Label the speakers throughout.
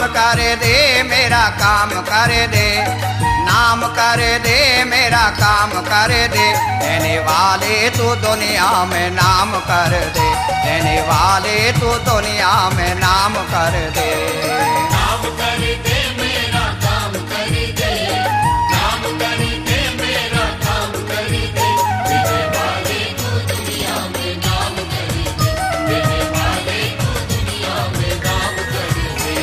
Speaker 1: कर दे मेरा काम कर दे, नाम कर दे मेरा काम कर दे, देने वाले तू दुनिया में नाम कर दे, देने वाले तू दुनिया में नाम कर दे।
Speaker 2: नाम कर दे मेरा काम कर दे, नाम कर दे मेरा काम कर दे, देने वाले तू दुनिया में नाम कर दे, देने वाले तू दुनिया में नाम कर दे।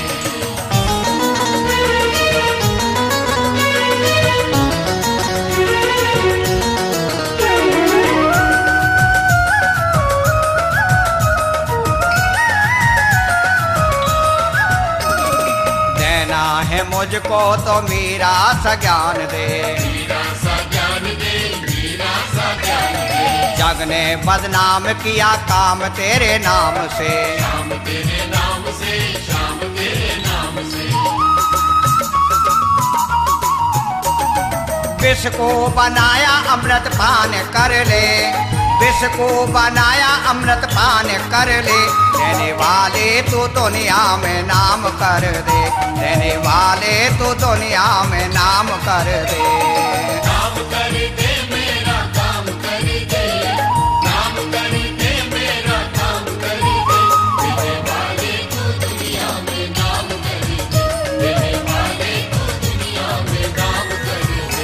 Speaker 1: देना है मुझको तो मेरा सा ज्ञान दे,
Speaker 2: मेरा सा ज्ञान दे, मेरा सा ज्ञान दे।
Speaker 1: जग ने बदनाम किया काम तेरे नाम से,
Speaker 2: शाम तेरे नाम से, शाम तेरे नाम से।
Speaker 1: विष को बनाया अमृत पान कर ले, विष को बनाया अमृत पान कर ले, देने वाले तू दुनिया में नाम कर दे, देने वाले तू दुनिया में नाम कर दे।
Speaker 2: नाम कर दे मेरा काम कर दे, नाम कर दे मेरा काम कर दे, देने वाले तू दुनिया में नाम कर दे, देने वाले तू दुनिया में नाम कर दे।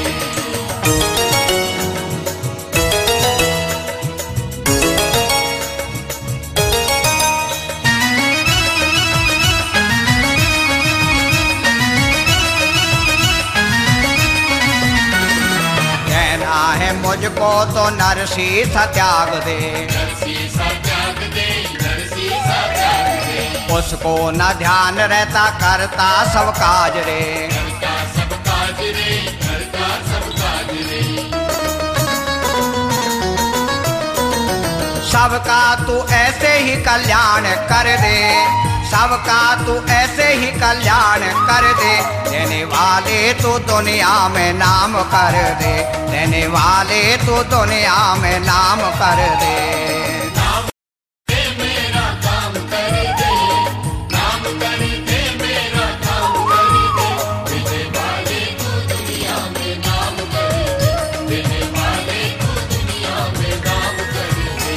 Speaker 1: कहना है मुझको तो नरसी सा त्याग दे,
Speaker 2: नरसी सा त्याग दे, नरसी सा त्याग दे।
Speaker 1: उसको न ध्यान रहता करता सब काज रे,
Speaker 2: करता सब काज रे, करता सब काज रे।
Speaker 1: सबका तू ऐसे ही कल्याण कर दे, सबका तू ऐसे ही कल्याण कर दे, देने वाले तू दुनिया में नाम कर दे, देने वाले तू दुनिया में नाम कर दे।
Speaker 2: नाम दे मेरा काम कर दे, नाम कर दे मेरा काम कर दे, देने वाले तू दुनिया में नाम कर दे, देने वाले तू दुनिया में नाम कर दे।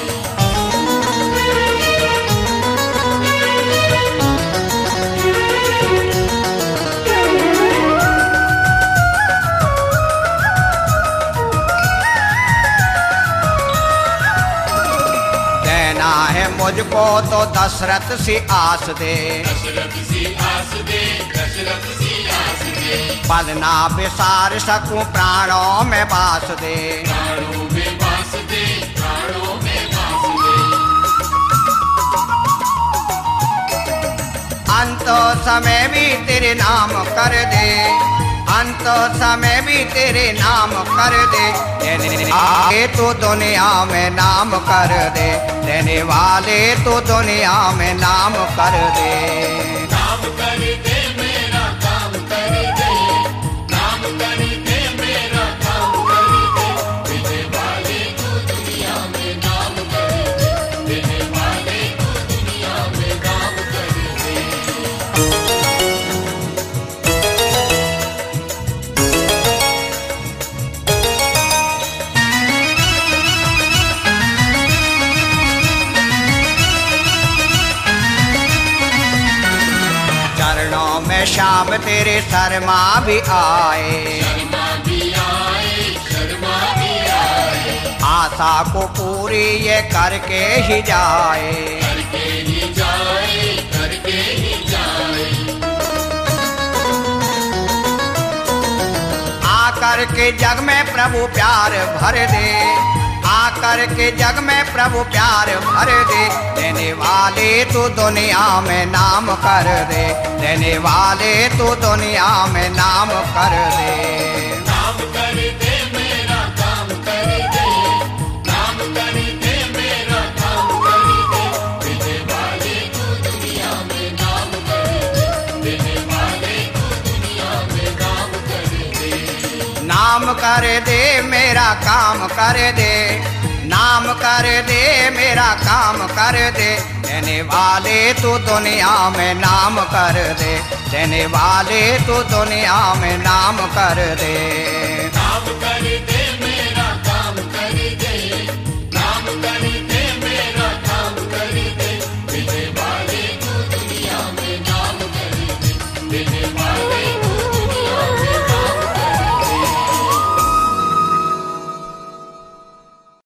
Speaker 1: देना है मुझको तो दशरथ सी आस दे,
Speaker 2: दशरथ सी आस दे, दशरथ सी आस दे।
Speaker 1: पलना विसार सकूं प्राणों में बास दे,
Speaker 2: प्राणों में वास दे, प्राणों में वास दे।
Speaker 1: अंत समय भी तेरे नाम कर दे, अंत समय भी तेरे नाम कर दे, देने वाले तू दुनिया में नाम कर दे, देने वाले तू दुनिया में नाम कर दे।
Speaker 2: नाम कर दे मेरा काम कर दे, नाम कर दे मेरा काम कर दे, देने वाले तू दुनिया में नाम कर दे, देने वाले तू दुनिया में नाम कर दे।
Speaker 1: चरणों में श्याम तेरे शर्मा भी आए,
Speaker 2: शर्मा भी आए, शर्मा भी आए।
Speaker 1: आशा को पूरी ये करके ही जाए,
Speaker 2: करके ही जाए, करके ही जाए।
Speaker 1: आकर के जग में प्रभु प्यार भर दे, आकर के जग में प्रभु प्यार भर दे, देने वाले तू दुनिया में नाम कर दे, देने वाले तू दुनिया में नाम कर दे।
Speaker 2: नाम कर दे मेरा काम कर दे, नाम कर दे मेरा काम कर दे, देने वाले तू दुनिया में नाम कर दे, देने वाले तू दुनिया में नाम कर दे।
Speaker 1: नाम कर दे मेरा काम कर दे, नाम कर दे मेरा काम कर दे, देने वाले तू दुनिया में नाम कर दे, देने वाले तू दुनिया में नाम कर दे।